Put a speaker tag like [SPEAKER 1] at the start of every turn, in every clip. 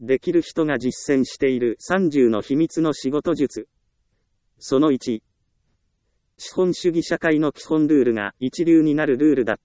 [SPEAKER 1] できる人が実践している30の秘密の仕事術。その1。資本主義社会の基本ルールが一流になるルールだった。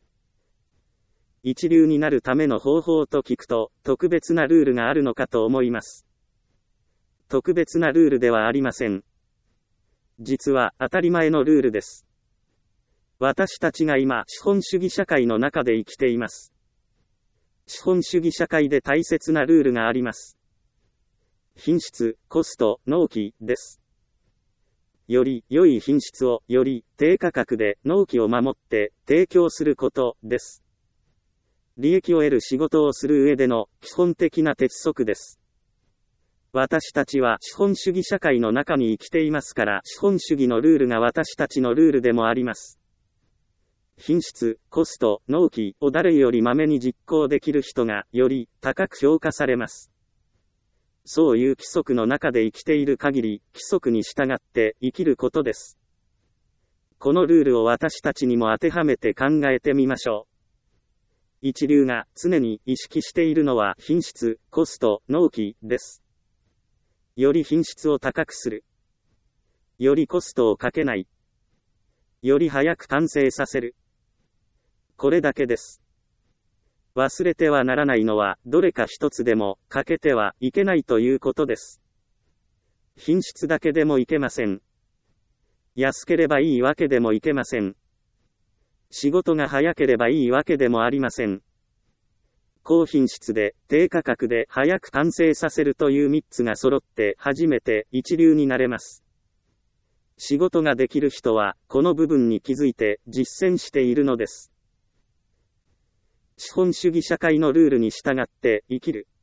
[SPEAKER 1] 一流になるための方法と聞くと、特別なルールがあるのかと思います。特別なルールではありません。実は当たり前のルールです。私たちが今、資本主義社会の中で生きています。資本主義社会で大切なルールがあります。品質、コスト、納期です。より良い品質をより低価格で納期を守って提供することです。利益を得る仕事をする上での基本的な鉄則です。私たちは資本主義社会の中に生きていますから、資本主義のルールが私たちのルールでもあります。品質、コスト、納期を誰よりまめに実行できる人がより高く評価されます。そういう規則の中で生きている限り、規則に従って生きることです。このルールを私たちにも当てはめて考えてみましょう。一流が常に意識しているのは品質、コスト、納期です。より品質を高くする。よりコストをかけない。より早く完成させる。これだけです。忘れてはならないのは、どれか一つでも欠けてはいけないということです。品質だけでもいけません。安ければいいわけでもいけません。仕事が早ければいいわけでもありません。高品質で低価格で早く完成させるという3つが揃って初めて一流になれます。仕事ができる人はこの部分に気づいて実践しているのです。資本主義社会のルールに従って生きる。